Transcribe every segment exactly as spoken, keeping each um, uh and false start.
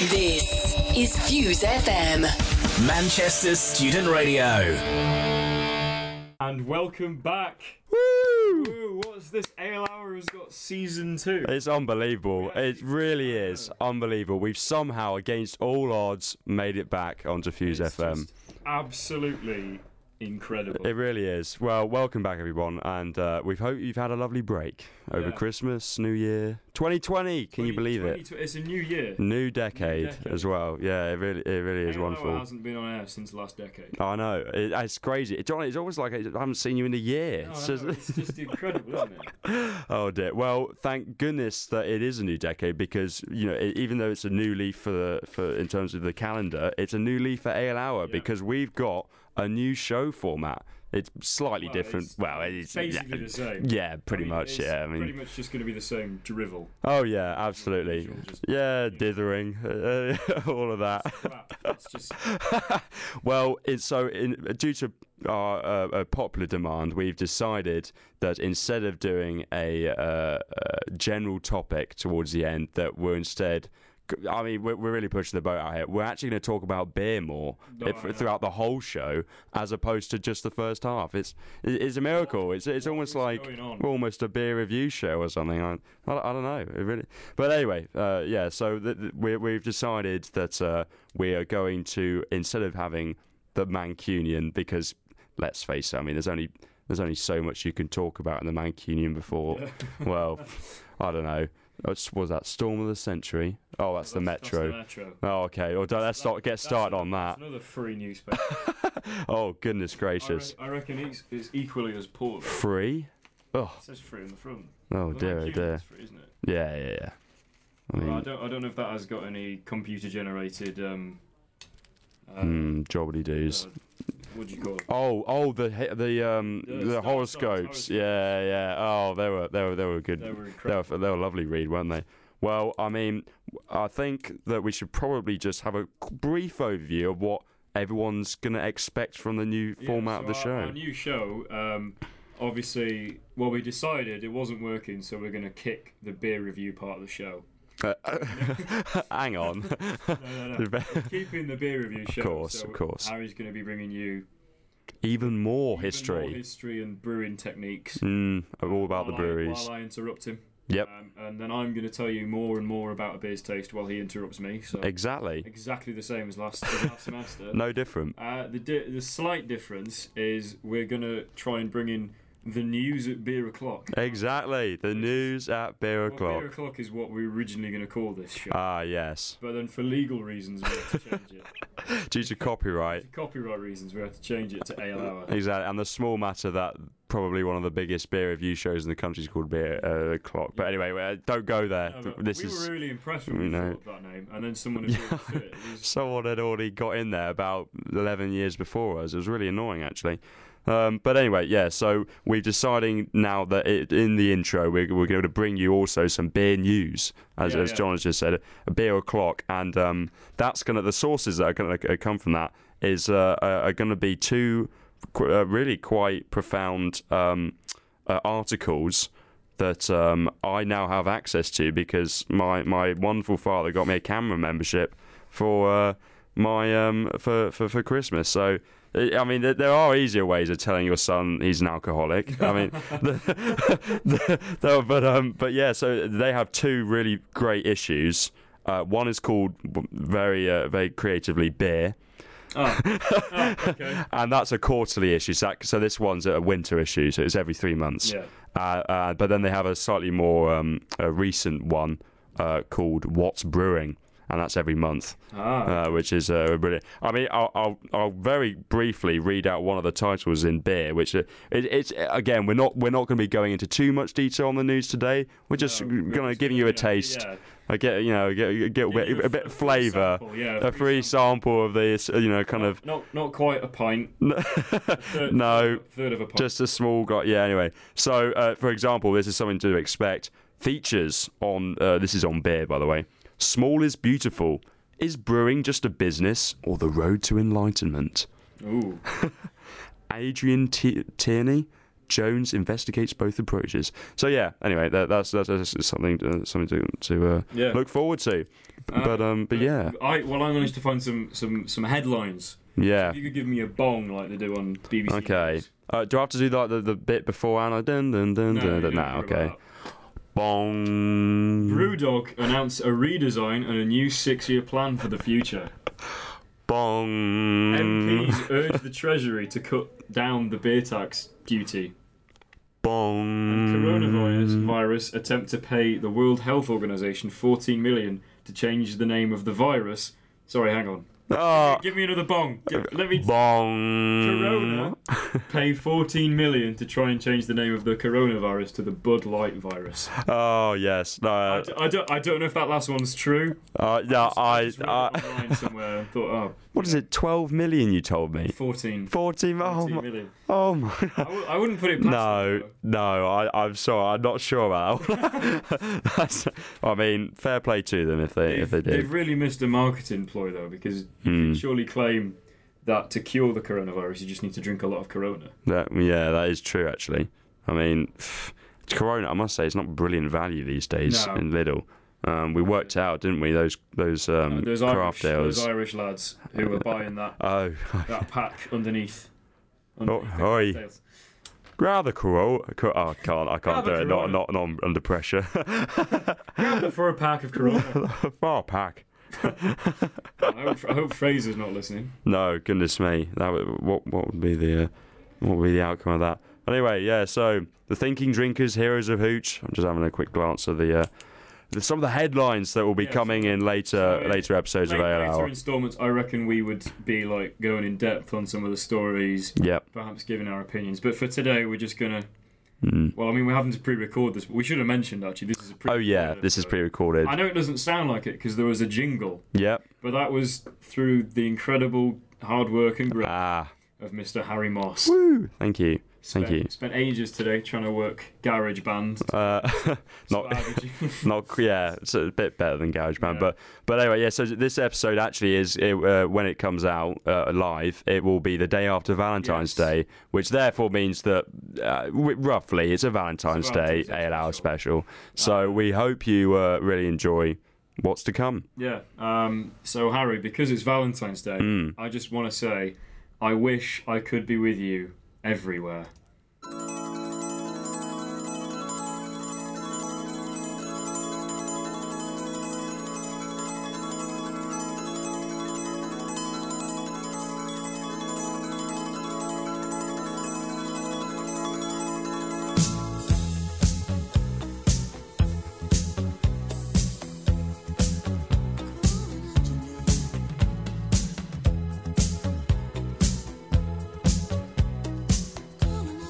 This is Fuse F M, Manchester Student Radio. And welcome back. Woo! Woo, what's this? Ale Hour has got season two. It's unbelievable. It really is unbelievable. We've somehow, against all odds, made it back onto Fuse It's F M. just absolutely incredible. It really is. Well, welcome back, everyone, and uh, we hope you've had a lovely break over Yeah. Christmas, New Year, twenty twenty. Can you believe it? It's a new year. New decade, New decade. as well. Yeah, it really, it really is Ale Hour wonderful. hasn't been on air since last decade. I know. It, it's crazy. It, John, it's almost like I haven't seen you in a year. No, It's I just- know, it's just incredible, isn't it? Oh dear. Well, thank goodness that it is a new decade, because you know, it, even though it's a new leaf for the for in terms of the calendar, it's a new leaf for Ale Hour, Yeah. because we've got a new show format. It's slightly Well, different. it's well, it's basically yeah, the same. Yeah, pretty I mean, much. it's Yeah, I mean, pretty much just going to be the same drivel. oh yeah, absolutely. Usual, just- Yeah, dithering, uh, all of that. Crap. It's just Well, it's so in, due to our uh, uh, popular demand, we've decided that instead of doing a uh, uh, general topic towards the end, that we're instead. I mean, we're, we're really pushing the boat out here. We're actually going to talk about beer more No, if, I know. throughout the whole show, as opposed to just the first half. It's it's a miracle. It's it's what almost is like going on? we're almost a beer review show or something. I I, I don't know. It really. But anyway, uh, yeah. So th- th- we we've decided that uh, we are going to, instead of having the Mancunian, because let's face it, I mean, there's only there's only so much you can talk about in the Mancunian before. Well, I don't know. What was that Storm of the Century? Oh, that's, the Metro. That's the Metro. Oh, okay. Well, don't, let's start, get That's started another- on that. that's Another free newspaper. Oh, goodness I, gracious. re- I reckon it's, it's equally as poor. It Free? Oh, says free on the front. oh The dear, oh Mancunian dear. is free, isn't it? Yeah, yeah, yeah. I Well, I mean, don't. I don't know if that has got any computer generated. Um, uh, hmm, jobbity doos. uh, what do you call it? Oh, oh, the he- the um The the star horoscopes. signs, Yeah, yeah. Oh, they were they were they were good. They were They were incredible. they were a lovely read, weren't they? Well, I mean, I think that we should probably just have a c- brief overview of what everyone's gonna expect from the new Yeah, format so of the our, show. Our new show. Um, obviously, well, we decided it wasn't working, so we're going to kick the beer review part of the show. Uh, hang on. No, no, no. We're keeping the beer review show. course, so of course. Harry's going to be bringing you Even more even history. more history and brewing techniques. Mm, all about the while I- breweries. while I interrupt him. Yep. Um, and then I'm going to tell you more and more about a beer's taste while he interrupts me. So Exactly. exactly the same as last, as last semester. No different. Uh, the di- the slight difference is we're going to try and bring in the news at beer o'clock. Exactly. The news at beer Well, o'clock. beer o'clock is what we were originally going to call this show. Ah, yes. But then for legal reasons we had to change it. Due to copyright. For copyright reasons we had to change it to Ale Hour. Exactly. And the small matter that probably one of the biggest beer review shows in the country is called Beer uh, O'Clock. But anyway, uh, don't go there. No, but this we is were really impressed when we we know. thought of that name, and then someone agreed to it. It was- someone had already got in there about eleven years before us. It was really annoying, actually. Um, but anyway, yeah, so we're deciding now that it, in the intro we're, we're going to bring you also some beer news, as, Yeah, as yeah. John has just said, a beer o'clock, and um, that's going to, the sources that are going to come from that is uh, are are going to be two qu- uh, really quite profound um, uh, articles that um, I now have access to, because my, my wonderful father got me a camera membership for uh, my um, for, for for Christmas. So I mean, there are easier ways of telling your son he's an alcoholic. I mean, the, the, the, but um, but yeah. So they have two really great issues. Uh, one is called very uh, very creatively Beer. Oh. Oh, okay. And that's a quarterly issue. So, that, so this one's a winter issue, so it's every three months. Yeah. Uh, uh, but then they have a slightly more um, a recent one uh, called What's Brewing, and that's every month, Ah. uh, which is uh, brilliant. I mean, I'll, I'll I'll very briefly read out one of the titles in Beer, which uh, it, it's again we're not we're not going to be going into too much detail on the news today. We're just No, going we're to just give gonna, you a yeah, taste. yeah. I get you know get get a Give bit, you a bit f- of free flavour, sample, yeah, a free sample of this, you know, kind of Not not quite a pint. A third, no, third of a pint. just a small guy. Yeah. Anyway, so uh, for example, this is something to expect. Features on uh, this is on Beer, by the way. Small is beautiful. Is brewing just a business or the road to enlightenment? Ooh. Adrian T- Tierney, Jones investigates both approaches. So yeah, anyway, that, that's, that's that's something to, something to to uh, Yeah. look forward to. But um, but yeah, I well, I managed to find some some some headlines. yeah. If you could give me a bong like they do on B B C. Okay. News. Uh, do I have to do like the, the bit before Anna? Dun dun dun No, dun. you dun. don't Nah, worry about okay. that. Bong. Brewdog announced a redesign and a new six-year plan for the future. Bong. M Ps urged the Treasury to cut down the beer tax duty. Bong. And coronavirus virus attempt to pay the World Health Organization fourteen million to change the name of the virus. Sorry, hang on. Oh, Give me another bong. Give, let me. bong. Corona pay fourteen million to try and change the name of the coronavirus to the Bud Light virus. Oh yes. No. I, Uh, d- I don't. I don't know if that last one's true. uh, yeah. I. just read I it online somewhere and thought, oh, what is it? Twelve million? You told me. fourteen. Fourteen. Oh fourteen my. million. Oh my. I, w- I wouldn't put it past No, them, no, I, I'm sorry, I'm not sure about that. That's, I mean, fair play to them if they They've, if they they've did. really missed a marketing ploy though, because you Hmm. can surely claim that to cure the coronavirus you just need to drink a lot of Corona. That, yeah, that is true actually. I mean, Corona, I must say, it's not brilliant value these days No. in Lidl. Um, we worked out, didn't we? Those those um, Uh, those craft Irish, ales. those Irish lads who were buying that Oh, that pack underneath. oh, underneath the oi! cocktails. Grab the Corona. Oh, I can't. I can't Grab do the it. Not Corona. not not under pressure. Grab the for a pack of Corona. Far pack. I hope, I hope Fraser's not listening. No, goodness me. That would, what what would be the uh, what would be the outcome of that? Anyway, yeah. So the Thinking Drinkers, Heroes of Hooch. I'm just having a quick glance at the, uh, the some of the headlines that will be Yeah, coming so- in later so, yeah, later episodes Late, of A L later Hour. instalments, I reckon we would be like going in depth on some of the stories, Yep. perhaps giving our opinions. But for today, we're just gonna. Mm. Well, I mean, we're having to pre-record this, but we should have mentioned actually this is a pre. Oh yeah, this is pre-recorded. I know it doesn't sound like it because there was a jingle, Yep. but that was through the incredible hard work and grit Ah. of Mister Harry Moss. Woo. Thank you. Thank spent, you. Spent ages today trying to work GarageBand. Uh, not, not, yeah, it's a bit better than GarageBand, Yeah. but but anyway, yeah. So this episode actually is it, uh, when it comes out uh, live, it will be the day after Valentine's Yes. Day, which therefore means that uh, w- roughly it's a Valentine's, It's a Valentine's Day Day eight hour special. special. So Uh, we hope you uh, really enjoy what's to come. Yeah. Um, so Harry, because it's Valentine's Day, Mm. I just want to say, I wish I could be with you everywhere. Coming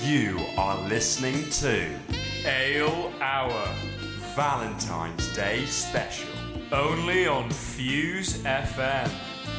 You are listening to Ale Hour. Valentine's Day Special. Only on Fuse F M.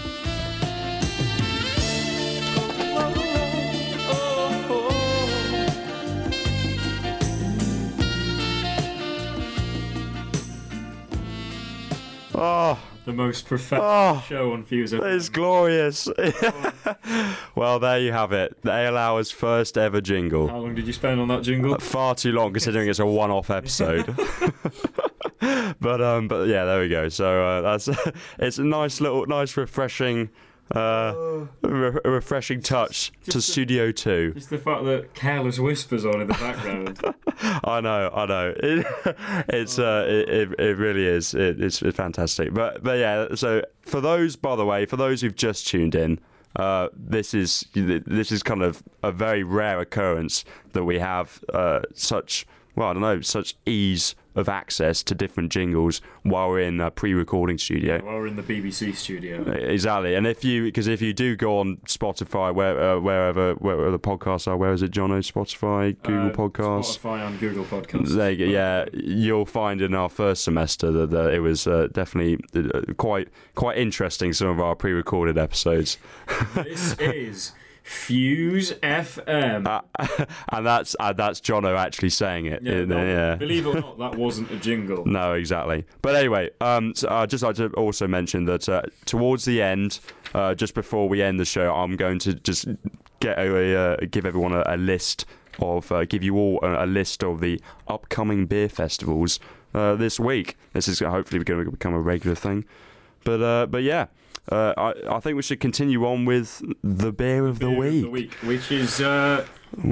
Oh, The most professional oh, show on Fuse F M. it's glorious. Well, there you have it. The Ale Hour's first ever jingle. How long did you spend on that jingle? Far too long, considering it's a one-off episode. but um, but yeah, there we go. So uh, that's it's a nice little, nice, refreshing, uh, re- refreshing touch Just to the- Studio Two. Just the fact that Careless Whispers on in the background. I know, I know. It, it's uh, it, it it really is. It, it's, it's fantastic. But but yeah. So for those, by the way, for those who've just tuned in, uh, this is this is kind of a very rare occurrence that we have uh, such. Well, I don't know, such ease of access to different jingles while we're in a pre-recording studio. While we're in the B B C studio. Exactly, and if you, because if you do go on Spotify, where uh, wherever wherever the podcasts are, where is it, Jono? Spotify, Google Uh, Podcasts. Spotify and Google Podcasts. There you go. Yeah, you'll find in our first semester that, that it was uh, definitely uh, quite quite interesting. Some of our pre-recorded episodes. This is Fuse F M. Uh, and that's uh, that's Jono actually saying it. yeah, in no, there, yeah. Believe it or not, that wasn't a jingle. No, exactly. But anyway, um, so I'd just like to also mention that uh, towards the end, uh, just before we end the show, I'm going to just get a, uh, give everyone a, a list of, uh, give you all a, a list of the upcoming beer festivals uh, this week. This is hopefully going to become a regular thing. But uh, but yeah. Uh, I, I think we should continue on with the beer of the Beer week. Of the week, which is uh,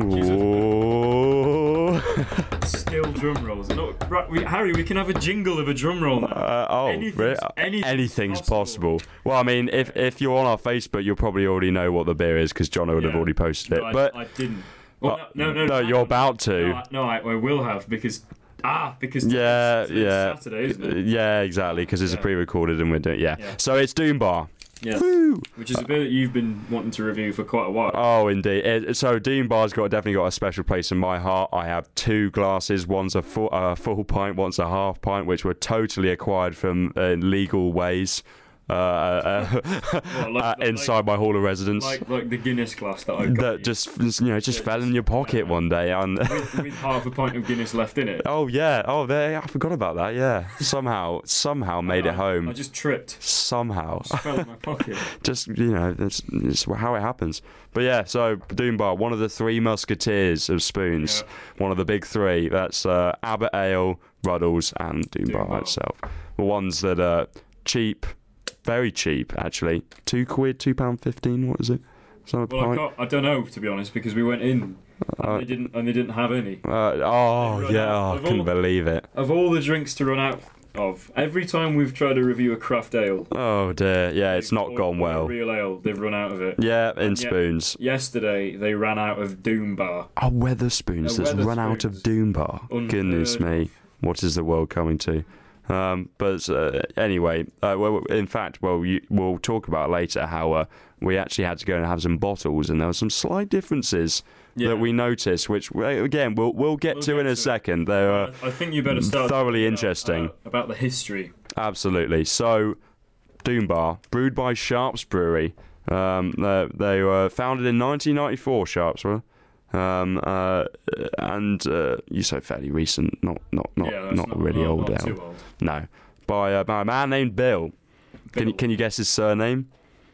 Ooh. still drum rolls. No, right, we, Harry, we can have a jingle of a drum roll now. Uh, oh, Anything's- really? anything's anything's possible. possible. Well, I mean, if if you're on our Facebook, you'll probably already know what the beer is because Jono would have Yeah. already posted it. No, I, but I didn't. Well, uh, no, no, no, no, hang you're on. about to. No, I, no, I, I will have because ah, because yeah, today's yeah, Saturday, isn't it? yeah, exactly, because it's Yeah. a pre-recorded and we're doing yeah. Yeah. So it's Doom Bar. Yeah, Woo! which is a beer that you've been wanting to review for quite a while. Oh, indeed. It, so Doom Bar's got definitely got a special place in my heart. I have two glasses. One's a full, uh, full pint, one's a half pint, which were totally acquired from uh, legal ways. Uh, uh, Well, like- uh, like- inside my hall of residence. like like the Guinness glass that I got that you, just you know just Yeah, fell just- in your pocket yeah. one day and with, with half a pint of Guinness left in it. oh yeah oh there I forgot about that yeah somehow somehow made I, it home I just tripped. somehow Just fell in my pocket. just you know that's, that's how it happens. But yeah, so Doom Bar, one of the three musketeers of spoons, one of the big three. That's uh, Abbott Ale, Ruddles, and Doom, Doom Bar, Bar. itself. The ones that are cheap, very cheap actually. Two quid, two pound fifteen. What is it? Is that a Well, I, pint? can't, I don't know, to be honest, because we went in and Uh, they didn't and they didn't have any. Uh, oh They run yeah, out oh, I of couldn't all- believe it. Of all the drinks to run out of, every time we've tried to review a craft ale, Oh dear, yeah, it's not or- gone or a well. real ale, they've run out of it. Yeah, in And yet- spoons. Yesterday they ran out of Doom Bar. Oh, Weatherspoons Uh, that's run out of Wetherspoons. Doom Bar. Unheard Goodness of. me, what is the world coming to? Um, but uh, anyway, uh, well, in fact, well, you, we'll talk about later how uh, we actually had to go and have some bottles, and there were some slight differences Yeah. that we noticed, which uh, again we'll we'll get We'll to get in a to it. second. They're uh, I think you better start thoroughly talking interesting. about, uh, about the history. Absolutely. So, Doom Bar, brewed by Sharps Brewery. Um, they, they were founded in nineteen ninety-four. Sharps were, um, uh, and uh, you say fairly recent, not not not yeah, that's not, not really not, old. Not ale. too old. No, by, uh, by a man named Bill. Can you Bill. can you guess his surname?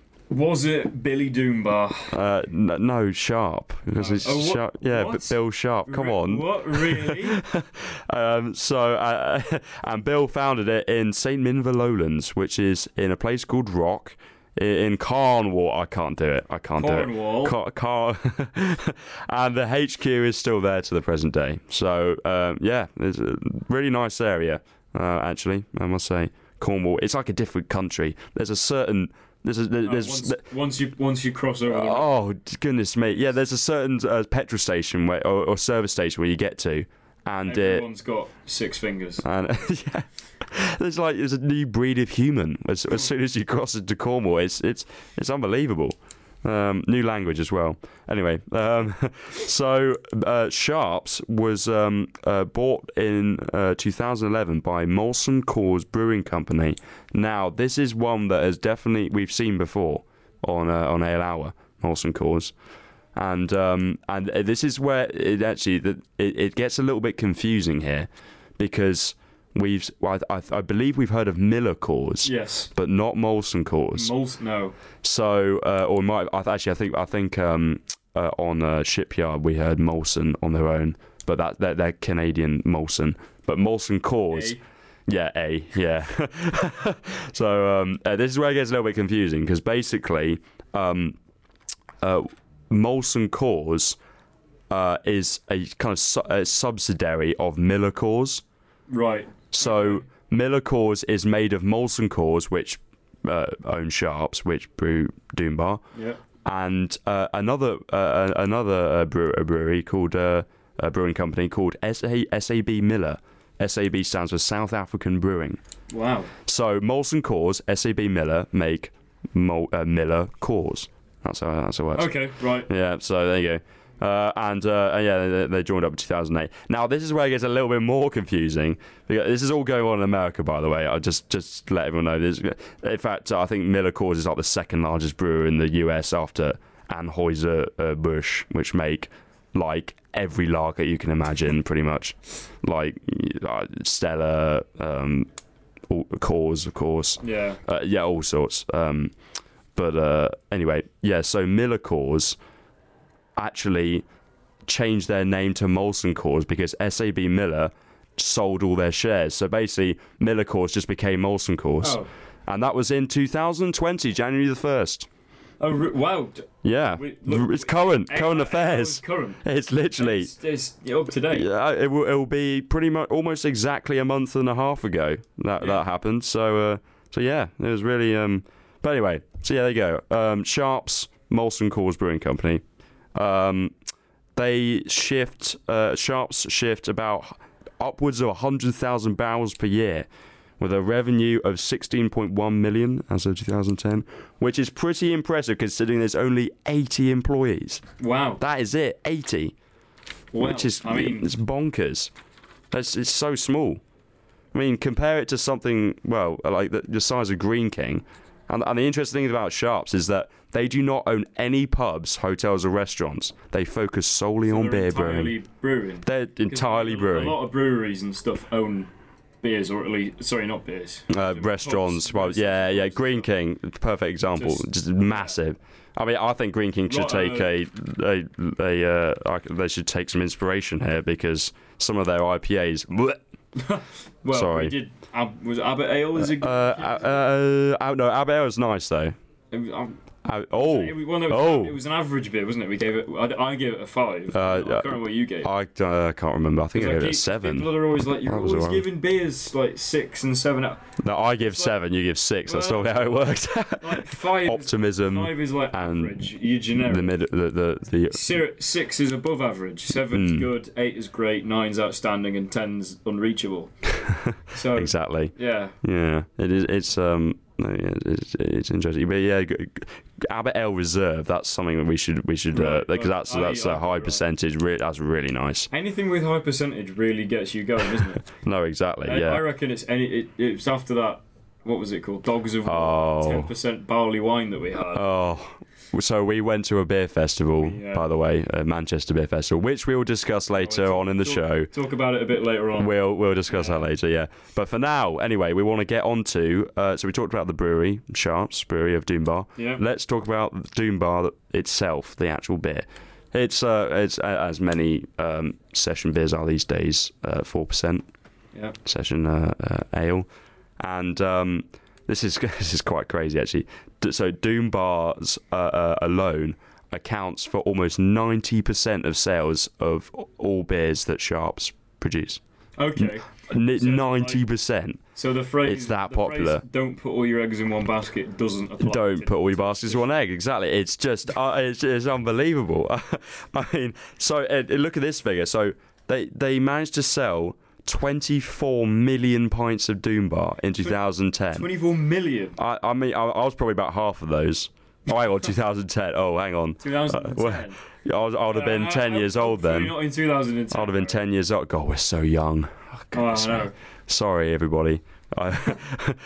Was it Billy Doombar? Uh, n- no, Sharp. Because it's Oh, what- Sharp. Yeah, what? but Bill Sharp. Come Re- on. What, really? Um, so, uh, and Bill founded it in Saint Minver Lowlands, which is in a place called Rock i- in Cornwall. I can't do it. I can't Cornwall? do it. Car- Car- and the H Q is still there to the present day. So, um, yeah, it's a really nice area, uh, actually, I must say. Cornwall. It's like a different country. There's a certain... There's a, Oh, there's, once, once you once you cross over the Oh goodness me! Yeah, there's a certain uh, petrol station where, or, or service station where you get to, and uh, everyone's got six fingers. and yeah, there's like there's a new breed of human as, as soon as you cross into Cornwall. It's it's it's unbelievable. Um, new language as well. Anyway, um, so uh, Sharps was um, uh, bought in uh, two thousand eleven by Molson Coors Brewing Company. Now, this is one that has definitely we've seen before on uh, on Ale Hour, Molson Coors, and um, and this is where it actually it, it gets a little bit confusing here, because we've well, I, I believe we've heard of Miller Coors, Yes. but not Molson Coors. Mols- no. So, uh, or might I actually? I think I think um, uh, on uh, Shipyard we heard Molson on their own, but that they're, they're Canadian Molson. But Molson Coors, A. yeah, A, yeah. So um, uh, this is where it gets a little bit confusing, because basically, um, uh, Molson Coors uh, is a kind of su- a subsidiary of Miller Coors. Right. So Okay. Miller Coors is made of Molson Coors, which uh, own Sharps, which brew Doombar, Yeah. and uh, another uh, another uh, brew- a brewery called uh, a brewing company called S A S A B Miller. S A B stands for South African Brewing. Wow. So Molson Coors, S A B Miller make Mol- uh, Miller Coors. That's how that's how it works. Okay. Right. Yeah, so there you go. Uh, and uh, yeah, they, they joined up in two thousand eight. Now, this is where it gets a little bit more confusing. Because this is all going on in America, by the way. I just just let everyone know this. In fact, I think Miller Coors is like the second largest brewer in the U S after Anheuser uh, Busch, which make like every lager you can imagine, pretty much, like uh, Stella, um, Coors, of course. Yeah. Uh, yeah, all sorts. Um, but uh, anyway, yeah. So Miller Coors actually changed their name to Molson Coors because S A B Miller sold all their shares. So basically, Miller Coors just became Molson Coors, Oh. and that was in two thousand twenty, January the first. Oh. Re- wow. Yeah, We- look, it's current, A- current A- affairs. Current. It's literally. It's, it's up to date. Yeah, it will. It will be pretty much almost exactly a month and a half ago that Yeah. that happened. So, uh, so yeah, it was really. Um, but anyway, so yeah, there you go. Um, Sharps, Molson Coors Brewing Company. Um, they shift. Uh, Sharps shift about upwards of a hundred thousand barrels per year, with a revenue of sixteen point one million as of two thousand ten, which is pretty impressive considering there's only eighty employees. Wow. That is it, eighty. Wow. Which is, I mean, it's bonkers. It's, it's so small. I mean, compare it to something, well, like the, the size of Green King. And, and the interesting thing about Sharps is that they do not own any pubs, hotels, or restaurants. They focus solely on they're beer entirely brewing. brewing. They're 'Cause entirely a, brewing. A lot of breweries and stuff own beers, or at least, sorry, not beers. Uh, restaurants, well, yeah, yeah. Green King, perfect example, just, Just- massive. I mean, I think Green King should Right, take a, a, a uh, I- they should take some inspiration here because some of their I P As. bleh. Well, Sorry. we did. Ab- was it Abbott Ale? Is it? Uh, uh, uh, no, Abbey Ale is nice though. It was, um, Uh, oh, it was, well, no, it was, oh. it was an average beer, wasn't it? We gave it. I, I gave it a five. Uh, I can't remember what you gave. I uh, can't remember. I think I Like, gave it a pe- seven. People are always like, you're That was always alright. giving beers like six and seven out. No, I give seven. You give six. That's not Well, how it works. Like five. Optimism. Five is like and average. You're generic. The mid, the the, the Sir- Six is above average. Seven's Mm. good. Eight is great. Nine's outstanding, and ten's unreachable. So exactly. yeah, Yeah, it is. It's um, no, yeah, it's, it's interesting. But yeah, g- g- Abbott Ale Reserve. That's something that we should we should uh, Right, because well, that's I- that's I- a high right. percentage. Re- that's really nice. anything with high percentage really gets you going, isn't it? No, exactly. I, I Yeah. reckon it's any. It, it's after that. What was it called? Dogs of Oh. ten percent barley wine that we had. Oh, so we went to a beer festival, Yeah. by the way, a Manchester Beer Festival, which we will discuss later Talk- on in the talk- show. Talk about it a bit later on. We'll we'll discuss that later, yeah. But for now, anyway, we want to get on to. Uh, so we talked about the brewery, Sharps Brewery of Doombar. Yeah. Let's talk about Doombar itself, the actual beer. It's uh, it's uh, as many um, session beers are these days, four percent Yeah. session uh, uh, ale, and um, this is this is quite crazy actually. D- So Doombars uh, uh, alone accounts for almost ninety percent of sales of all beers that Sharps produce. Okay. Ninety percent. So the phrase. It's that the phrase, popular. Don't put all your eggs in one basket doesn't apply. Don't to- put all your baskets in one egg. Exactly. It's just uh, it's, it's unbelievable. I mean, so uh, look at this figure. So they they managed to sell twenty-four million pints of Doombar in two thousand ten. twenty-four million. I, I mean, I, I was probably about half of those. Oh, hang on, twenty ten. Oh, hang on. twenty ten. Uh, well, I, was, I would have been Uh, ten years old then. Not in two thousand ten. I would have been ten years old. God, we're so young. Oh, Oh, I goodness know. me. Sorry, everybody. I,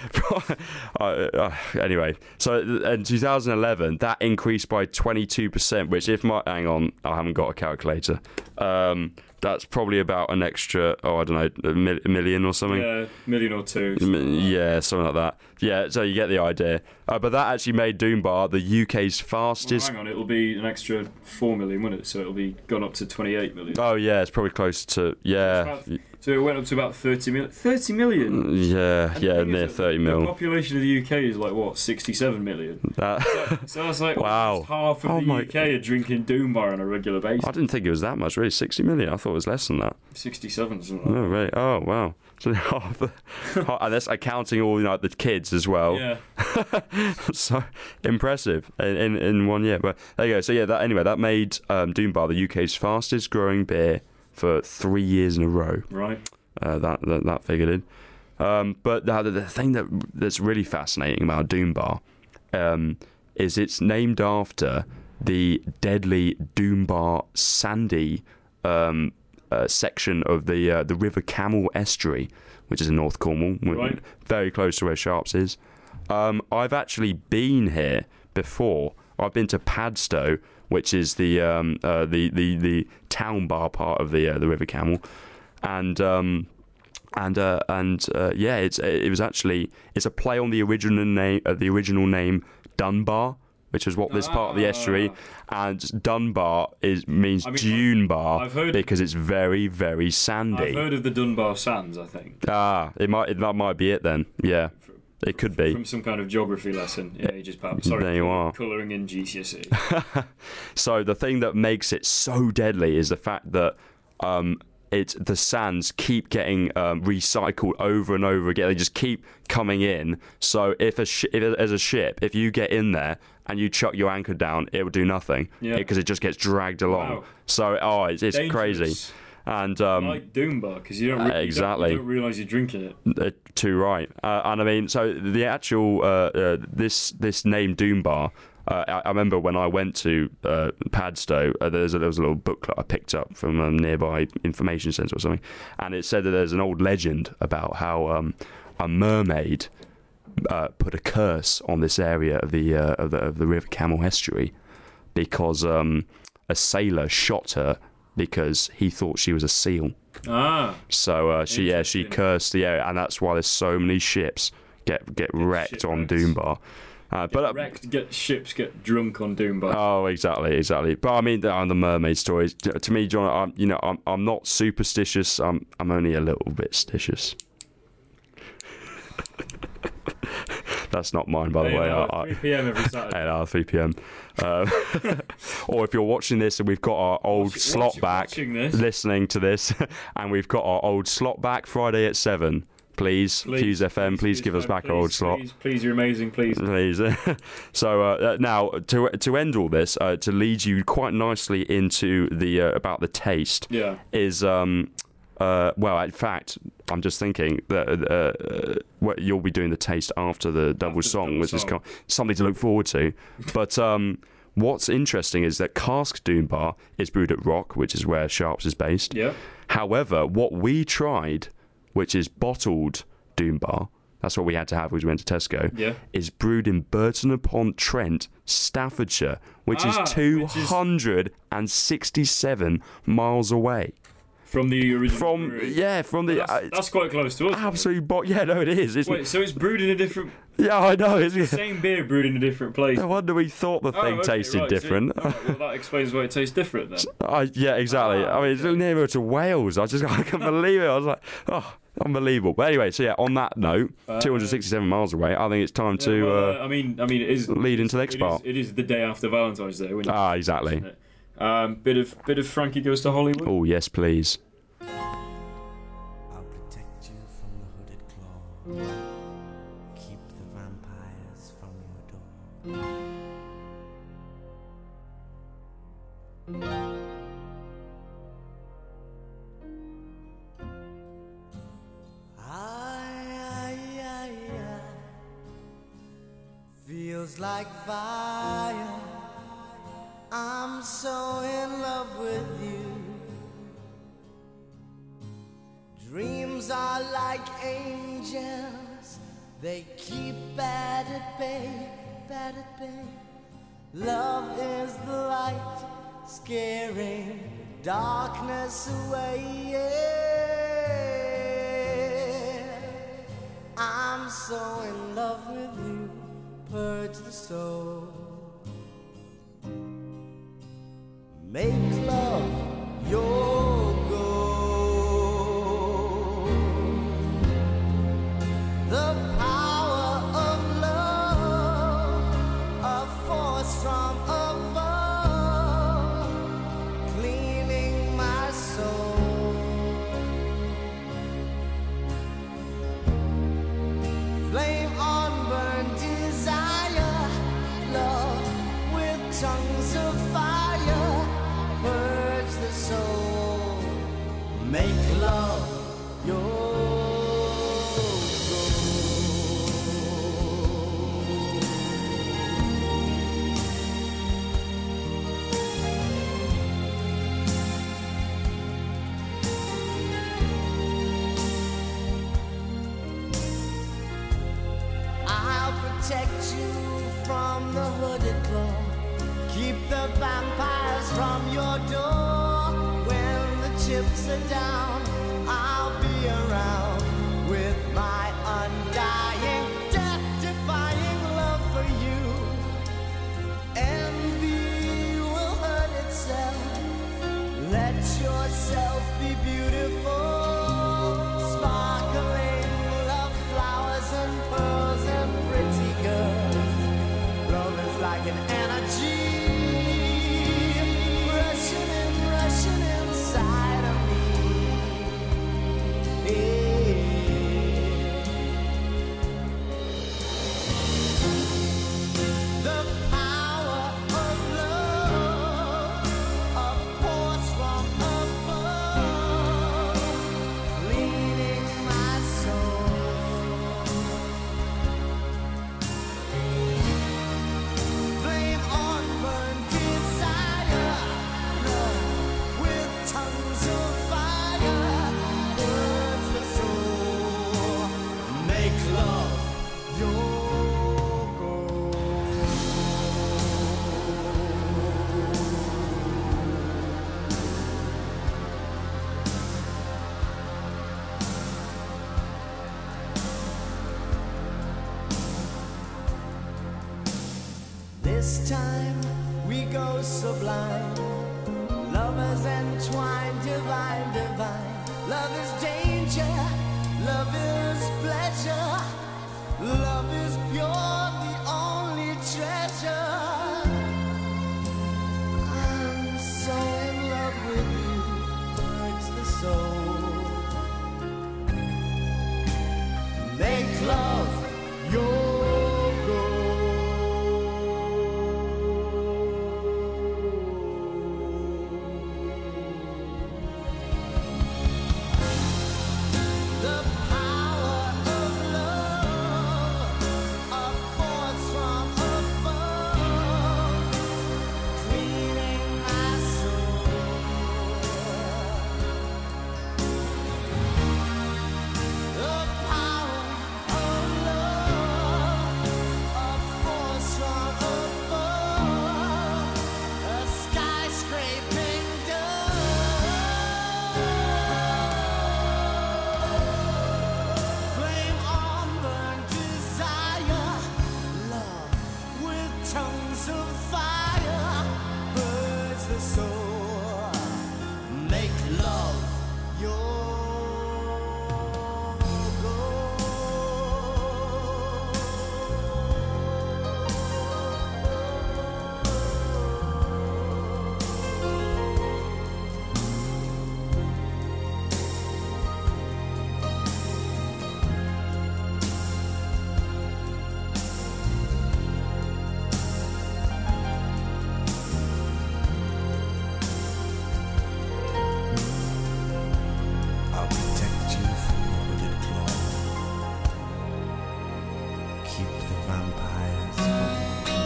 I, uh, anyway, so in two thousand eleven, that increased by twenty-two percent, which if my... Hang on, I haven't got a calculator. Um, that's probably about an extra, oh, I don't know, a, mil- a million or something. Yeah, million or two. Yeah, something like that. Yeah, so you get the idea. Uh, but that actually made Doombar the U K's Well, fastest... hang on, it'll be an extra four million, won't it? So it'll be gone up to twenty-eight million. Oh, yeah, it's probably close to... Yeah. About, so it went up to about thirty million. thirty million? Yeah, And yeah, the thing near is that thirty The mil. population of the U K is like, what, sixty-seven million? That, So, so that's like Wow. almost half of Oh the my- U K are drinking Doombar on a regular basis. I didn't think it was that much, really. sixty million. I thought it was less than that. sixty-seven, something Oh, like right. Oh, wow. So half the, and that's accounting all, you know, the kids as well. that. Yeah. So impressive in, in in one year. But there you go. So yeah, that anyway, that made um, Doombar the U K's fastest growing beer for three years in a row. Right. Uh, that, that that figured in. Um, but the, the thing that that's really fascinating about Doombar um, is it's named after the deadly Doombar Sandy um, uh, section of the uh, the River Camel estuary, which is in North Cornwall, Right. very close to where Sharps is. Um, I've actually been here before. I've been to Padstow, which is the um, uh, the, the the town bar part of the uh, the River Camel, and um, and uh, and uh, yeah, it's it was actually it's a play on the original name uh, the original name Dunbar, which is what this part of the estuary, and Dunbar is means I mean, dune bar I've heard- because it's very very sandy. I've heard of the Dunbar Sands, I think, Ah, it might it, that might be it then. Yeah, it could be. from some kind of geography lesson in ages past. Sorry, There you are. Colouring in G C S E. So the thing that makes it so deadly is the fact that um, it the sands keep getting um, recycled over and over again. They just keep coming in. So if a sh- if as a ship, if you get in there and you chuck your anchor down, it will do nothing Yeah. because it just gets dragged along. Wow. So oh, it's, it's crazy. Dangerous. And um, Like Doombar, because you don't re- Uh, exactly. you don't, you don't realise you're drinking it. Uh, too right, uh, and I mean, so the actual uh, uh, this this name Doombar. Uh, I, I remember when I went to uh, Padstow, uh, there's a, there was a little booklet I picked up from a nearby information centre or something, and it said that there's an old legend about how um, a mermaid uh, put a curse on this area of the uh, of the of the River Camel estuary because um, a sailor shot her because he thought she was a seal. Ah, So uh, she yeah she Interesting. cursed the area, and that's why there's so many ships get get wrecked on shipwrecks. Doombar. Uh, but uh, wrecked, get ships get drunk on Doombar. oh, exactly, exactly. But I mean, the, uh, the mermaid stories to to me, John. I'm, you know, I'm I'm not superstitious. I'm I'm only a little bit stitious. That's not mine, by the Hey, way. uh, I, I, three p.m. every Saturday. At uh, three p.m. Um, or if you're watching this and we've got our old Watch- slot watch- back watching this. listening to this, and we've got our old slot back Friday at seven, please, Please, Fuse F M, please, give us Fuse, back please, our old slot. Please, please, you're amazing. Please. Please. So uh, now to to end all this, uh, to lead you quite nicely into the uh, about the taste Yeah. is um uh well in fact I'm just thinking that uh, uh, what you'll be doing the taste after the double After the song, double which is song. co- something to look forward to. But um. What's interesting is that Cask Doombar is brewed at Rock, which is where Sharps is based. Yeah. However, what we tried, which is bottled Doombar, that's what we had to have when we went to Tesco, Yeah. is brewed in Burton upon Trent, Staffordshire, which Ah, is which is- two hundred sixty-seven miles away. From the original. From, brewery. yeah, from the... That's, uh, that's quite close to us. absolutely... Bo- yeah, no, it is. It's, Wait, so it's brewed in a different, yeah, I know. It's, same beer brewed in a different place. no wonder we thought the Oh, thing okay, tasted right, so- different. alright, well, that explains why it tastes different then. I, yeah, exactly. Ah, I mean, it's okay. nearer to Wales. I just I can't believe it. I was like, oh, unbelievable. But anyway, so yeah, on that note, two hundred sixty-seven miles away, I think it's time to Yeah, well, uh, uh, I mean, I mean, it is lead into the it next is- part. It is the day after Valentine's Day. When you Ah, exactly. isn't it? Um, bit of bit of Frankie Goes to Hollywood. Oh, yes, please. I'll protect you from the hooded claw. Keep the vampires from your door. I, I, I, I feels feels like fire. I'm so in love with you. Dreams are like angels, they keep bad at bay, bad at bay. Love is the light, scaring darkness away, yeah. I'm so in love with you, purge the soul. Make love your goal. The power of love, a force from above, cleaning my soul. Flame on burn desire, love with tongues of fire, purge the soul. Make love your protect you from the hooded claw. Keep the vampires from your door. When the chips are down, I'll be around with my undying, death-defying love for you. Envy will hurt itself. Let yourself be beautiful. Sparkling love flowers and pearls and pretty girls. Love is like an energy rushing and rushing inside of me. Yeah. The power of love, a force from above, cleaning my soul. Flame on burn desire, love with tongues of fire, burns the soul. Make love your goal. This time we go sublime. Lovers entwined, divine, divine. Love is danger, love is pleasure. Love is pure, the only treasure. I'm so in love with you, purge the soul. Make love your the power of love, a force from above, cleaning my soul. The power of love, a force from above, a skyscraping dove. Flame on burn desire, love with tongues of fire, burns the soul. Make love your I'll protect you from the hooded claw. Keep the vampires from your door.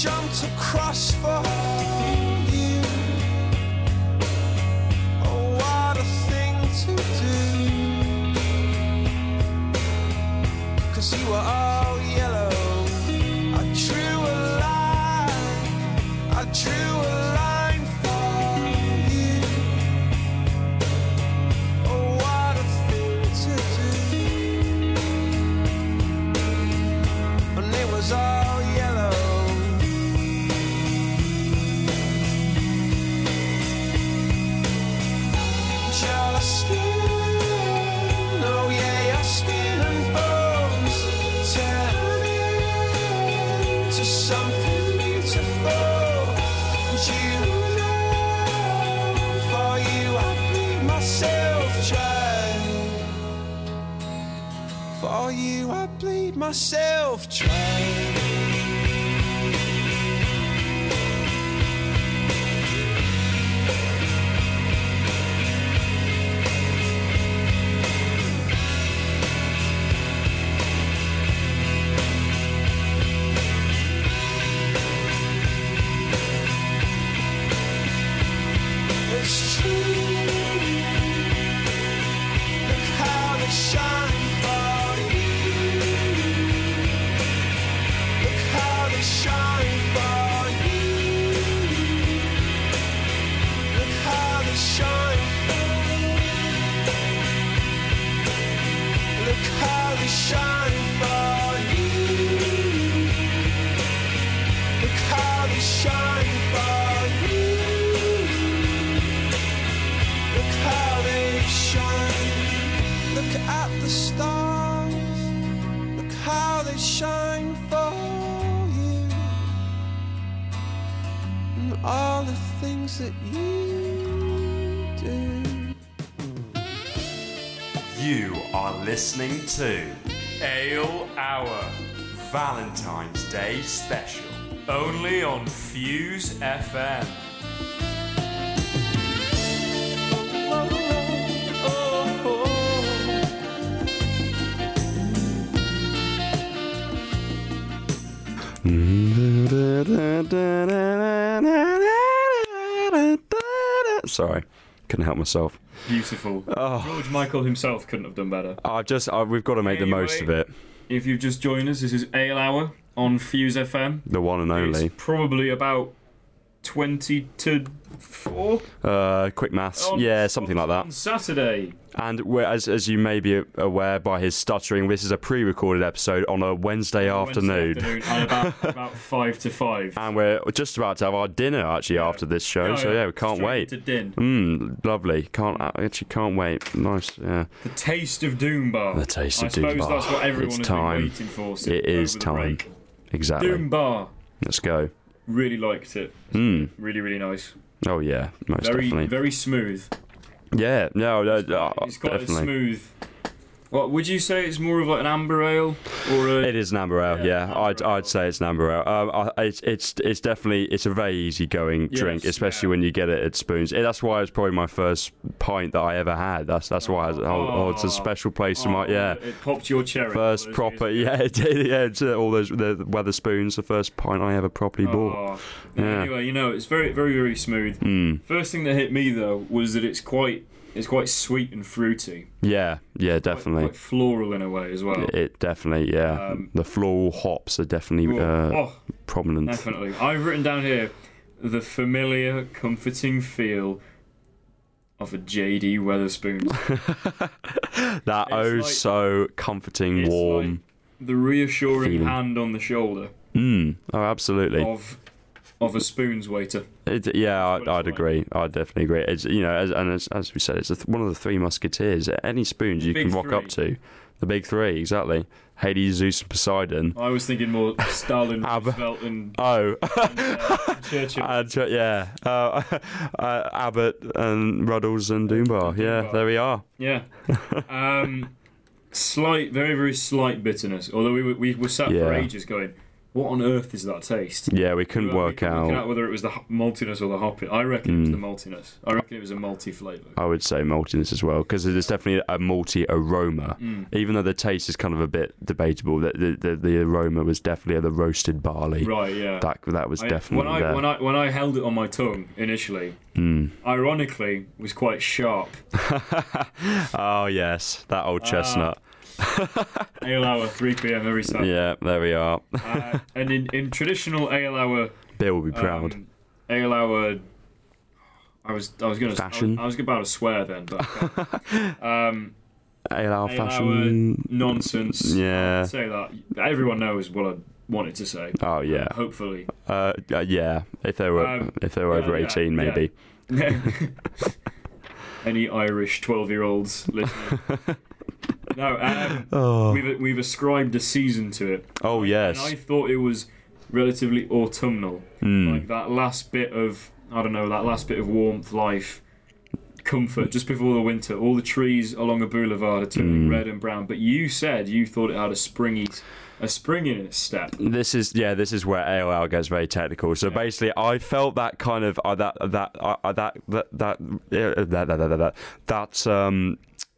jumped across for you. Oh, what a thing to do. 'Cause you were all yellow. I drew a line, I drew a line for you. Oh, what a thing to do. And it was all yellow. Your skin, oh yeah, your skin and bones turn into something beautiful. And you know, for you I bleed myself dry. For you I bleed myself dry. It's true. Look how they shine for you. Look how they shine for you. Look how they shine for you. Look how they shine for you. Look how they shine for you. Look how they shine. Look at the stars. Look how they shine for you. And all the things that you do. You are listening to Ale Hour. Valentine's Day Special. Only on Fuse F M. Sorry, couldn't help myself. Beautiful. Oh. George Michael himself couldn't have done better. I just, I, we've got to make the most of Anyway. it. If you've just joined us, this is Ale Hour on Fuse F M. The one and only. It's probably about twenty to four. Uh, quick maths. On- yeah, something like that. On Saturday. And we're, as as you may be aware by his stuttering, this is a pre-recorded episode on a Wednesday afternoon. Wednesday afternoon and about, about five to five. And we're just about to have our dinner actually Yeah. after this show. Oh, so yeah, we can't straight wait. To din. Mmm, lovely. Can't actually can't wait. Nice. Yeah. The taste of Doombar. The taste of I suppose Doombar. that's what everyone It's has time. been waiting for. Since It is over the time. break. Exactly. Doombar. Let's go. Really liked it. Mm. Really, really nice. Oh yeah, most Very, definitely. very smooth. Yeah. No. no, no It's got a definitely. smooth. What would you say? It's more of like an amber ale, or a, It is an amber ale, Yeah, yeah. I'd amber ale. I'd say it's an amber ale. Um, I, it's it's it's definitely it's a very easy going Yes, drink, especially yeah. when you get it at Spoons. Eh, That's why it's probably my first pint that I ever had. That's that's why it's, oh, oh, it's a special place in my Oh, yeah. It popped your cherry. First all those proper, years ago. yeah, it did, yeah. It's, uh, all those the Weatherspoons, the first pint I ever properly bought. Oh. No, Yeah. Anyway, you know, it's very, very, very smooth. Mm. First thing that hit me though was that it's quite, it's quite sweet and fruity. Yeah, yeah, Quite- definitely. Quite, floral in a way as well. It, it definitely, yeah. Um, the floral hops are definitely uh, oh, prominent. definitely. I've written down here the familiar, comforting feel of a J D Weatherspoons. That oh like- so comforting, It's warm. like the reassuring feeling. hand on the shoulder Mm. Oh, absolutely. of of a spoons waiter. It, yeah, what I'd, I'd it's like. agree. I'd definitely agree. It's you know, as, and as, as we said, it's a th- one of the three musketeers. Any spoons you Big can rock up three. to, the big three, exactly. Hades, Zeus, and Poseidon. I was thinking more Stalin, Ab- Roosevelt, and, Oh, and uh, Churchill. and, Ch- yeah, uh, uh, Abbott and Ruddles and Doombar. Yeah, Doombar. there we are. Yeah. Um, slight, very, very slight bitterness. Although we were, we were sat for Yeah. ages going, what on earth is that taste? Yeah, we couldn't we were, work we out. out whether it was the maltiness or the hoppy. I reckon Mm. it was the maltiness. I reckon it was a malty flavour. I would say maltiness as well, because there's definitely a malty aroma. Mm. Even though the taste is kind of a bit debatable, the the, the, the aroma was definitely the roasted barley. Right, yeah. That that was I, definitely when I there. when I when I held it on my tongue initially, Mm. ironically, was quite sharp. Oh yes, that old chestnut. Ale hour, three p.m. every Saturday. Yeah, there we are. Uh, and in, in traditional ale hour, Bill will be proud. um, ale hour, I was I was gonna Fashion? I was, I was about to swear then, but um, Ale hour ale fashion. hour nonsense. Yeah. I'd say that everyone knows what I wanted to say. Oh yeah. Uh, hopefully. Uh, uh, yeah. If they were Um, if they were yeah, over yeah, eighteen, yeah. maybe. Any Irish twelve-year-olds listening? No, um, Oh. we've we've ascribed a season to it. Oh yes. And I thought it was relatively autumnal. Mm. Like that last bit of, I don't know, that last bit of warmth, life, comfort, just before the winter. All the trees along a boulevard are turning Mm. red and brown. But you said you thought it had a springy, a springiness step. This is yeah. This is where A O L gets very technical. So Yeah. basically, I felt that kind of uh, that that uh, uh, that that that, uh, that that that that that that um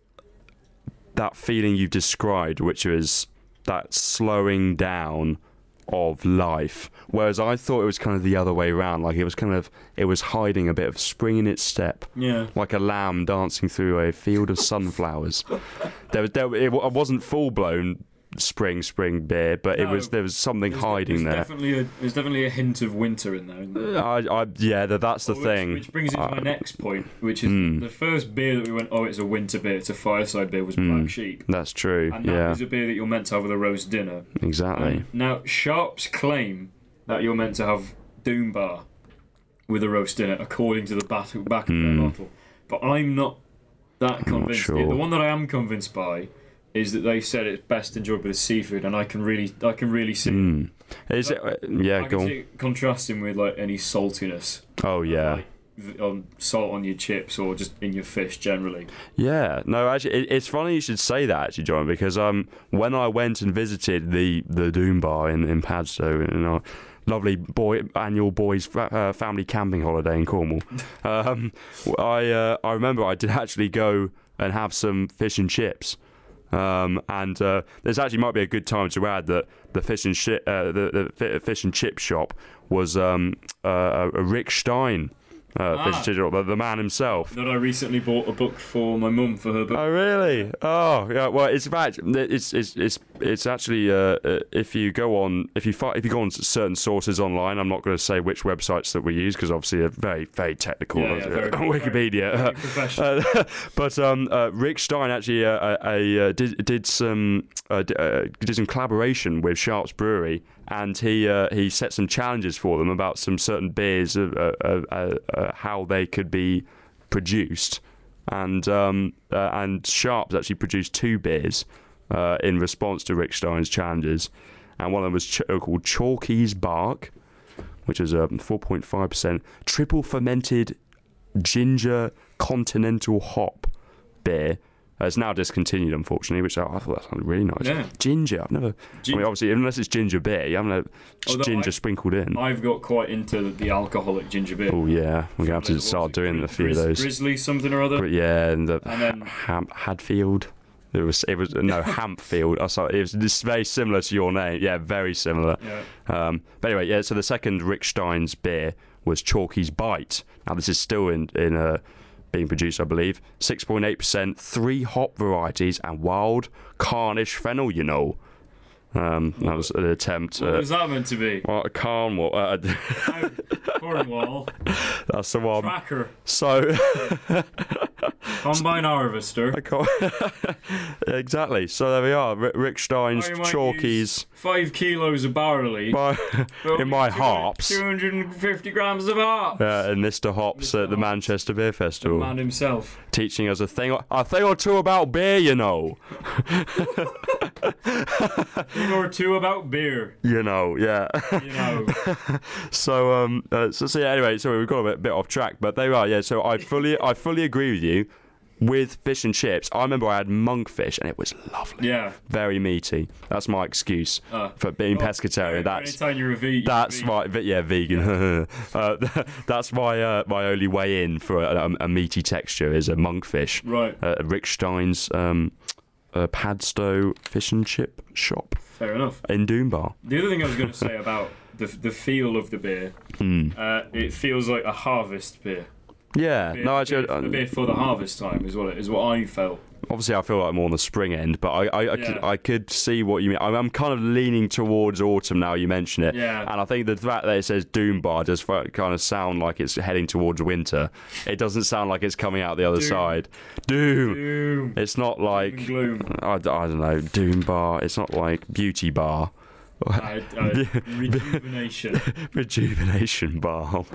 that feeling you described, which was that slowing down of life. Whereas I thought it was kind of the other way around. Like it was kind of it was hiding a bit of spring in its step. Yeah. Like a lamb dancing through a field of sunflowers. There was there, it wasn't full blown spring spring beer, but it No. was there was something There's, hiding there's there. Definitely a, there's definitely a hint of winter in there. Isn't there? I, I yeah, that, that's the Which, thing. which brings into my Uh, next point, which is Mm. the first beer that we went, oh, it's a winter beer, it's a fireside beer, was Mm. Black Sheep. That's true. And that Yeah, is a beer that you're meant to have with a roast dinner. exactly. Um, now, Sharps claim that you're meant to have Doom Bar with a roast dinner, according to the back, back of Mm. their bottle. But I'm not that convinced. sure. The one that I am convinced by is that they said it's best enjoyed with seafood, and I can really, I can really see. Mm. Is it? uh, Yeah, I go can on. see it contrasting with like any saltiness. Oh yeah. Like, v- on salt on your chips or just in your fish generally. Yeah, no, actually, it, it's funny you should say that, actually, John, because um, when I went and visited the the Doom Bar in in Padstow, in our lovely boy annual boys fa- uh, family camping holiday in Cornwall, um, I uh, I remember I did actually go and have some fish and chips. Um, and uh, there's actually might be a good time to add that the fish and chi- uh, the, the fi- fish and chip shop was um, uh, a Rick Stein. Uh, Ah. fish and chip shop, the, the man himself. That I recently bought a book for my mum for her book. Oh really? Oh yeah. Well, it's about it's it's it's it's actually uh, uh, if you go on if you fi- if you go on certain sources online, I'm not going to say which websites that we use because obviously they're very very technical. Yeah, yeah, very- Wikipedia. very professional. Uh, but um, uh, Rick Stein actually uh, uh, uh, did did some uh, d- uh, did some collaboration with Sharps Brewery, and he uh, he set some challenges for them about some certain beers, uh, uh, uh, uh, how they could be produced, and um, uh, and Sharps actually produced two beers uh, in response to Rick Stein's challenges, and one of them was ch- called Chalky's Bark, which is a four point five percent triple fermented ginger continental hop beer. Uh, it's now discontinued, unfortunately, which I, I thought that sounded really nice. Yeah. Ginger, I've never. I Ginger. mean, obviously, unless it's ginger beer, you haven't had Although ginger I- sprinkled in. I've got quite into the alcoholic ginger beer. Oh yeah, we're gonna have to What was start it? doing a few of Grizz- those. Grizzly something or other. But yeah, and the And then- Ham- Hadfield. It was it was no Hampfield. I saw it was just very similar to your name. Yeah, very similar. Yeah. Um, but anyway, yeah. So the second Rick Stein's beer was Chalky's Bite. Now this is still in in uh, being produced, I believe. six point eight percent, three hop varieties, and wild Carnish fennel. You know, um, that was an attempt. What at was that meant to be? Well, Cornwall. Uh, Out Cornwall. that's the one. Tracker. So. Combine harvester. I can't exactly. So there we are. R- Rick Stein's I might Chalkies use Five kilos of barley. by, in my hops. two hundred fifty grams of hops. Yeah, and Mister Hops Mister at the Hops. Manchester Beer The Festival, man himself. teaching us a thing, a thing or two about beer. You know, Thing or two about beer. you know, yeah. You know. so um, uh, so, so yeah. Anyway, so we've got a bit, bit off track, but there we are. Yeah. So I fully, I fully agree with you. with fish and chips. I remember I had monkfish and it was lovely. Yeah. Very meaty. That's my excuse Uh, for being well, pescatarian. yeah, That's anytime you're a ve- that's vegan. my yeah vegan. uh, that's my uh, my only way in for a, a, a meaty texture is a monkfish. Right. Uh, Rick Stein's um, uh, Padstow fish and chip shop Fair enough. in Doombar. The other thing I was going to say about the the feel of the beer, Hmm. uh, it feels like a harvest beer. Yeah, Beer, no, actually, beer, uh, the beer for the harvest time is what it is. What I felt. obviously I feel like more on the spring end, but I I, I, Yeah. could, I could see what you mean. I'm, I'm kind of leaning towards autumn now. You mention it, Yeah. and I think the fact that it says Doombar does f- kind of sound like it's heading towards winter. It doesn't sound like it's coming out the other Doom. side. Doom. Doom. It's not like and gloom. I, I don't know Doombar. It's not like Beauty Bar. I, I, rejuvenation. Rejuvenation balm.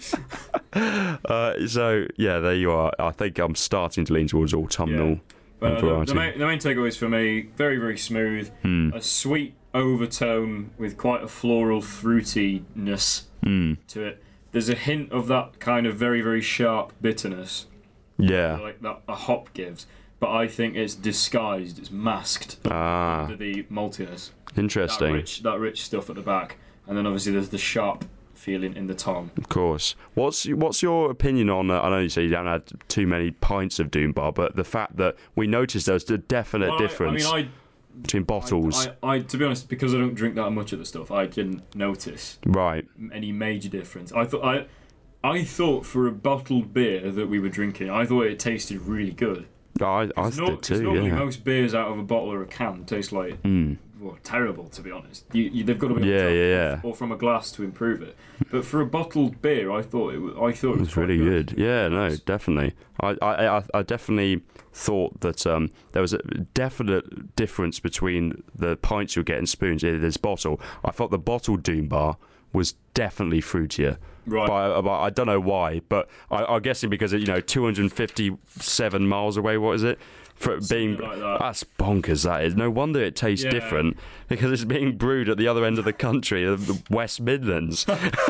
uh, so yeah, there you are. I think I'm starting to lean towards autumnal Yeah. But uh, the, variety. the, main, the main takeaways for me, very, very smooth. Hmm. A sweet overtone with quite a floral fruitiness Hmm. to it. There's a hint of that kind of very, very sharp bitterness, Yeah. like that a hop gives. But I think it's disguised, it's masked Ah, under the maltiness. That interesting. rich, that rich stuff at the back. And then obviously there's the sharp feeling in the tongue. Of course. What's what's your opinion on? Uh, I know you say you haven't had too many pints of Doombar, but the fact that we noticed there's a definite Well, I- difference I, mean, between I, bottles. I, I, to be honest, because I don't drink that much of the stuff, I didn't notice right. any major difference. I thought I, I thought for a bottled beer that we were drinking, I thought it tasted really good. I I It's not- did 'cause too. normally Yeah. most beers out of a bottle or a can taste like Mm. well, terrible, to be honest. You, you, they've got to be on Yeah, top yeah, yeah. or from a glass to improve it. But for a bottled beer, I thought it was. I thought it was It's really quite good. Yeah, no, definitely. I, I, I- I definitely thought that um, there was a definite difference between the pints you get in spoons in this bottle. I thought the bottled Doombar was definitely fruitier. Right. By, by, I don't know why, but I, I'm guessing because you know two hundred fifty-seven miles away. What is it? For being like that. that's bonkers. That is. No wonder it tastes Yeah. different because it's being brewed at the other end of the country, the West Midlands.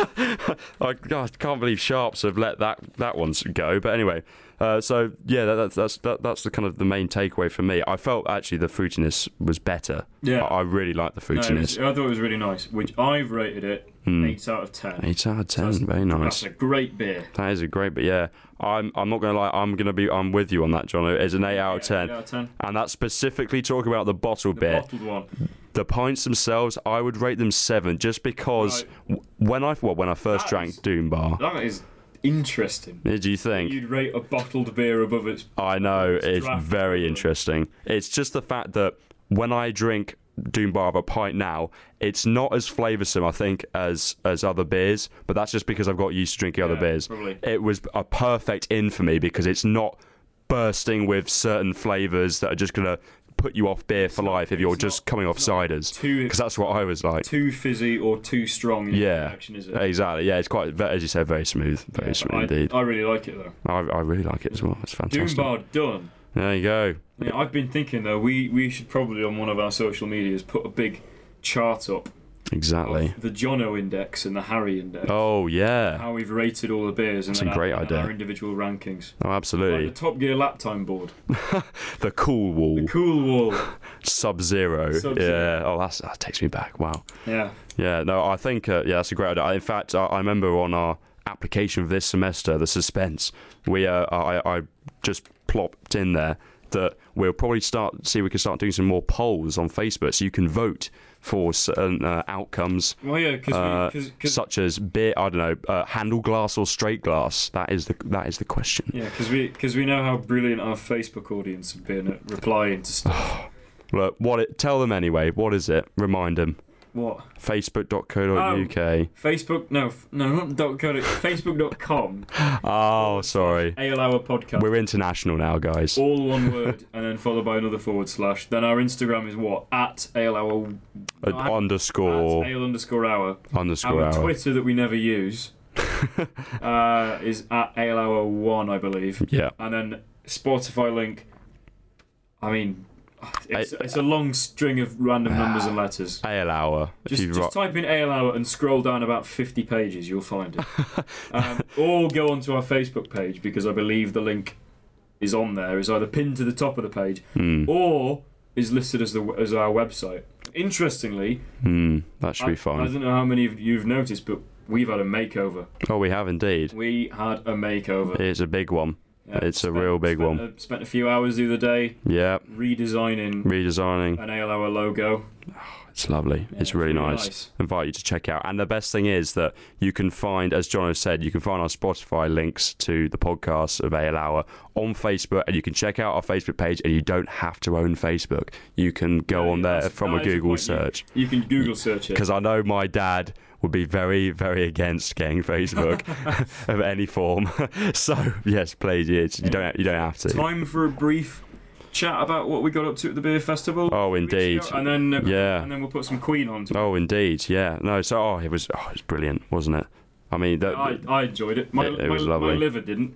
I, God, I can't believe Sharps have let that that one go. But anyway, uh, so yeah, that, that's that's that, that's the kind of the main takeaway for me. I felt actually the fruitiness was better. Yeah. I, I really like the No, it was- fruitiness. I thought it was really nice, which I've rated it eight out of ten. Eight out of ten, That's- very nice. That's a great beer. That is a great, but yeah, I'm I'm not gonna lie, I'm gonna be I'm with you on that, John. It's an eight out of ten, eight out of ten. and that's specifically talking about the bottled The beer. bottled one. The pints themselves, I would rate them seven, just because w when I well, when I first That drank is- Doombar, That is interesting. did you think? You'd rate a bottled beer above its. I know It's it's draft very beer. interesting. It's just the fact that when I drink Doombar of a pint now, it's not as flavoursome, I think, as as other beers. But that's just because I've got used to drinking other Yeah, beers. probably. It was a perfect in for me because it's not bursting with certain flavours that are just gonna put you off beer for life if you're it's just not- coming off it's not ciders. too- Because that's what I was like. Too fizzy or too strong in Yeah, action, is it? exactly. Yeah, it's quite, ve- as you said, very smooth, very Yeah, smooth I, indeed. I really like it though. I, I really like it as well. It's fantastic. Doombar done. There you go. Yeah, I've been thinking though, we, we should probably on one of our social medias put a big chart up Exactly. of the Jono Index and the Harry Index. Oh yeah. How we've rated all the beers and That's a then great our, idea. our individual rankings. Oh, Like absolutely. the Top Gear lap time board. The cool wall, Cool Wall. Sub Zero. Sub-Zero. Yeah. Oh, that's, that takes me back. Wow. Yeah. Yeah. No, I think uh, yeah, that's a great idea. In fact, I, I remember on our application for this semester, the suspense, we uh, I, I just plopped in there that we'll probably start see if we can start doing some more polls on Facebook, so you can vote for certain uh, outcomes. Well, yeah, because Uh, we, cause, cause, such as beer, I don't know, uh, handle glass or straight glass. That is the that is the question. yeah, because we, cause we know how brilliant our Facebook audience have been at replying to stuff. Look, what it? Tell them anyway. What is it? Remind them. What? Facebook dot co dot U K. Facebook? No, f- no, not dot co. Facebook dot com. Oh, sorry. Ale Hour Podcast. We're international now, guys. All one word, and then followed by another forward slash. Then our Instagram is what? At Ale Hour. Uh, no, at- underscore At Ale underscore Hour. underscore Our hour. Twitter that we never use uh, is at Ale Hour one, I believe. Yeah. And then Spotify link. I mean, it's, I- it's a long string of random numbers and letters. Ale hour. If Just, you just ro- type in Ale Hour and scroll down about fifty pages, you'll find it. um, or go onto our Facebook page because I believe the link is on there, is either pinned to the top of the page, Mm. or is listed as the as our website. Interestingly, Mm, that should I, be fun. I don't know how many of you've noticed, but we've had a makeover. Oh, we have indeed. We had a makeover. It's a big one. Yeah, it's spent, a real big spent one. A, spent a few hours the other day Yeah, redesigning redesigning. an Ale Hour logo. It's lovely. Yeah, it's really, really nice. nice. Invite you to check out. And the best thing is that you can find, as John has said, you can find our Spotify links to the podcast of Ale Hour on Facebook, and you can check out our Facebook page, and you don't have to own Facebook. You can go Yeah, on yeah, there that's- from that a is the Google point. You- search. You can Google search it. Because I know my dad would be very, very against getting Facebook of any form. So yes, please, yes, you don't, you don't have to. Time for a brief chat about what we got up to at the beer festival. Oh, a few weeks indeed. ago, and then uh, Yeah. and then we'll put some Queen on. To Oh, indeed, yeah. No, so oh, it was, oh, it was brilliant, wasn't it? I mean, that, I, I enjoyed it. My, It- it my, was my lovely. liver didn't.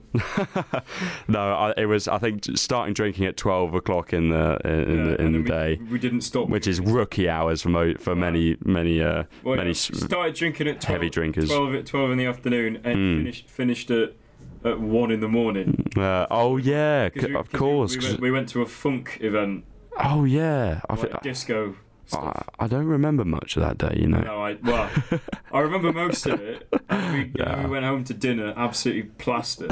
no, I, it was. I think starting drinking at twelve o'clock in the in, Yeah, the, in and the then we, day, we didn't stop. which is rookie hours for mo- for many many uh, well, many yeah, s- started drinking at twelve, heavy drinkers. twelve at twelve in the afternoon, and Mm. finished finished at at one in the morning. Uh, oh yeah, 'Cause c- we- of 'cause we- course. We, 'cause- went, we went to a funk event, oh yeah, I, like thi- disco stuff. I, I don't remember much of that day. You know. No, I well, I remember most of it. And we, Yeah. we went home to dinner absolutely plastered.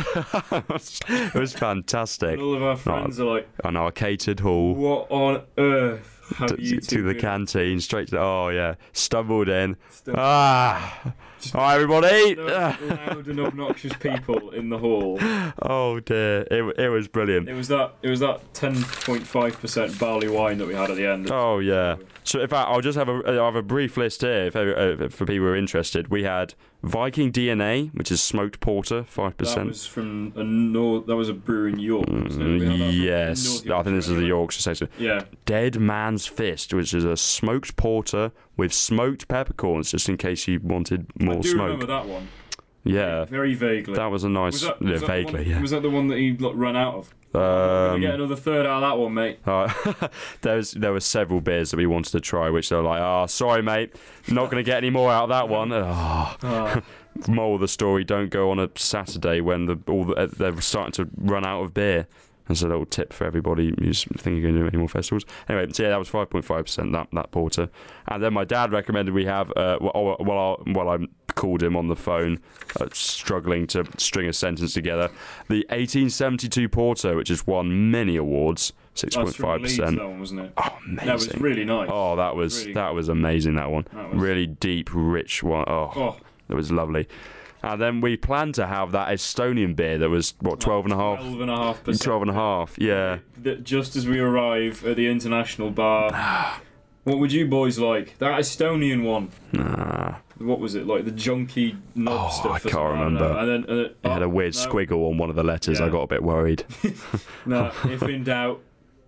It was fantastic. And all of our friends are like, On our catered hall. "What on earth have To, you to two the been canteen, straight to oh yeah, stumbled in. Stumbled- Ah, hi everybody. Those loud and obnoxious people in the hall. Oh dear, it it was brilliant. It was that. It was that ten point five percent barley wine that we had at the end. Oh yeah. So in fact, I'll just have a I'll have a brief list here if, uh, for people who are interested. We had Viking D N A, which is smoked porter, five That percent. was from a nor- That was a brewery in York. wasn't it? We had that from Yes, North I think this is the Yorkshire. Yorkshire section. Yeah, Dead Man's Fist, which is a smoked porter with smoked peppercorns, just in case you wanted more I do smoke. remember that one. Yeah, Very vaguely. that was a nice, was that, yeah, was that the vaguely, one, yeah. Was that the one that he like, ran out of? We're gonna Um, get another third out of that one, mate. Uh, there was there were several beers that we wanted to try, which they were like, "Oh, sorry, mate, not going to get any more out of that one." Oh. Ah, Moral of the story: don't go on a Saturday when the all the, they're starting to run out of beer. That's a little tip for everybody who's thinking you're going to do any more festivals. Anyway, so yeah, that was five point five percent that that porter. And then my dad recommended we have. Uh, while while I, while I called him on the phone, uh, struggling to string a sentence together, the eighteen seventy-two porter, which has won many awards, six point that's from five Leeds, percent. that one, wasn't it? Oh, amazing! That was really nice. Oh, that was Really that was amazing. That one, That was- really deep, rich one. Oh, Oh, it was lovely. And then we planned to have that Estonian beer that was, what, twelve and a half? twelve and a half percent. twelve and a half, yeah. That just as we arrive at the international bar, what would you boys like? That Estonian one. Nah. What was it like? The junky knob Oh, stuff. I or can't something? don't remember. know. And then uh, It had a oh, weird no, squiggle on one of the letters. I Yeah. got a bit worried. No, if in doubt.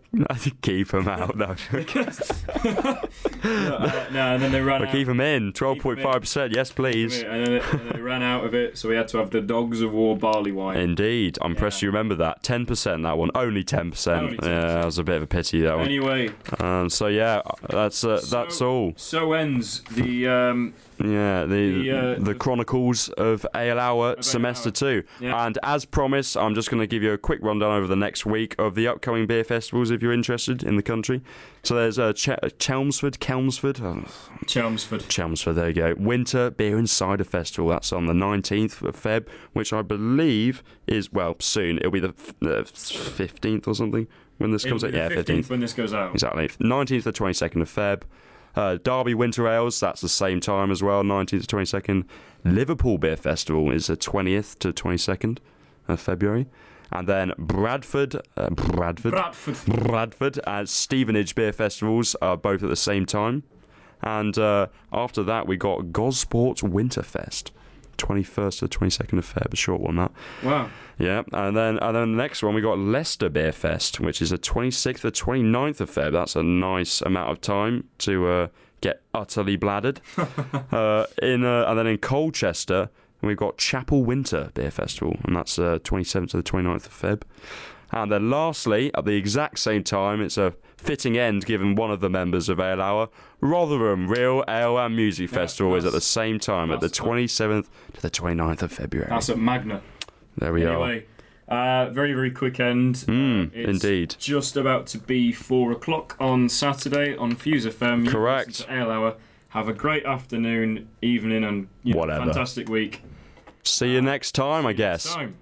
Keep them out. No, No, uh, no, and then they ran but out. keep them in. twelve point five percent, yes, please. And then, they, and then they ran out of it, so we had to have the Dogs of War barley wine. Indeed. I'm impressed Yeah. you remember that. ten percent, that one. Only ten percent. Only ten Yeah, percent. that was a bit of a pity, that one. Anyway, Um, so, yeah, that's uh, So- that's all. so ends the. Um, Yeah, the The, the, uh, the- Chronicles of Ale Hour Ale Semester Hour. two. Yeah. And as promised, I'm just going to give you a quick rundown over the next week of the upcoming beer festivals if you're interested in the country. So there's uh, Ch- Chelmsford, Kelmsford, oh, Chelmsford. Chelmsford, there you go. Winter Beer and Cider Festival. That's on the nineteenth of Feb, which I believe is, well, soon. It'll be the f- the fifteenth or something when this comes It'll out. be the Yeah, fifteenth fifteenth. when this goes out. Exactly. nineteenth to twenty-second of Feb. Uh, Derby Winter Ales, that's the same time as well, nineteenth to twenty-second. Liverpool Beer Festival is the twentieth to twenty-second of February. And then Bradford, uh, Bradford, Bradford. Bradford and Stevenage Beer Festivals are both at the same time. And uh, after that, we got Gosport Winterfest, twenty-first to twenty-second of Feb, a short one that. Wow. Yeah, and then and then the next one we got Leicester Beer Fest, which is the twenty-sixth to twenty-ninth of Feb. That's a nice amount of time to uh, get utterly bladdered. uh, in uh, and then in Colchester we've got Chapel Winter Beer Festival, and that's uh, twenty-seventh to the twenty-ninth of Feb. And then lastly, at the exact same time, it's a fitting end given one of the members of Ale Hour, Rotherham Real Ale and Music Yeah, Festival is at the that's- same time at the that's- twenty-seventh to the twenty-ninth of February. That's at Magna. There we are. Anyway, Uh, very, very quick end. Mm, it's indeed. Just about to be four o'clock on Saturday on Fuse F M. You Correct. listen to Ale Hour. Have a great afternoon, evening, and you know, Whatever. fantastic week. See you next time, I guess. Next time.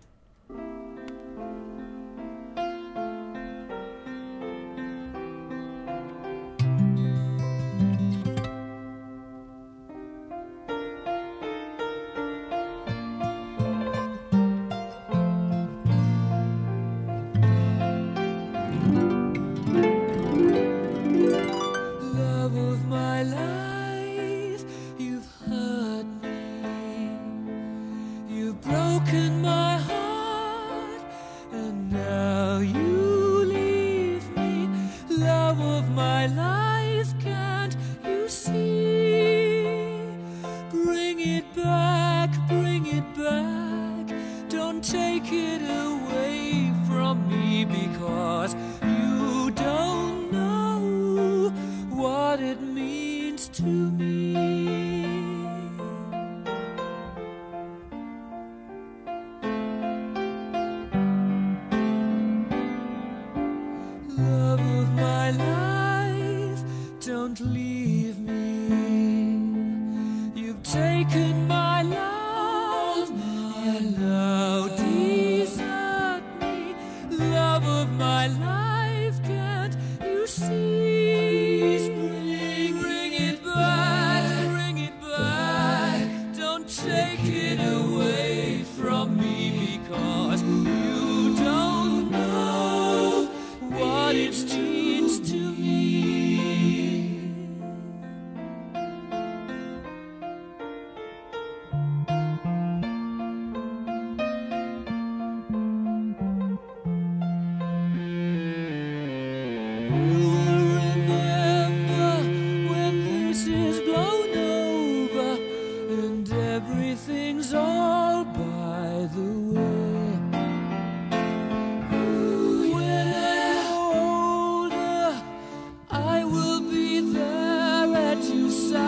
Love of my life, you've hurt me. You've broken my heart, and now you leave me. Love of my life, can't you see? Bring it back, bring it back. Don't take it away from me, because you don't know what it means to me. Love of my life, don't leave me. You've taken my love, and now desert me. Love of my life, can't you see? Bring, bring it back, bring it back. Don't take it away from me, because you don't know what it means to me. You will remember when this is blown over and everything's all by the way. When I'm older, I will be there at your side.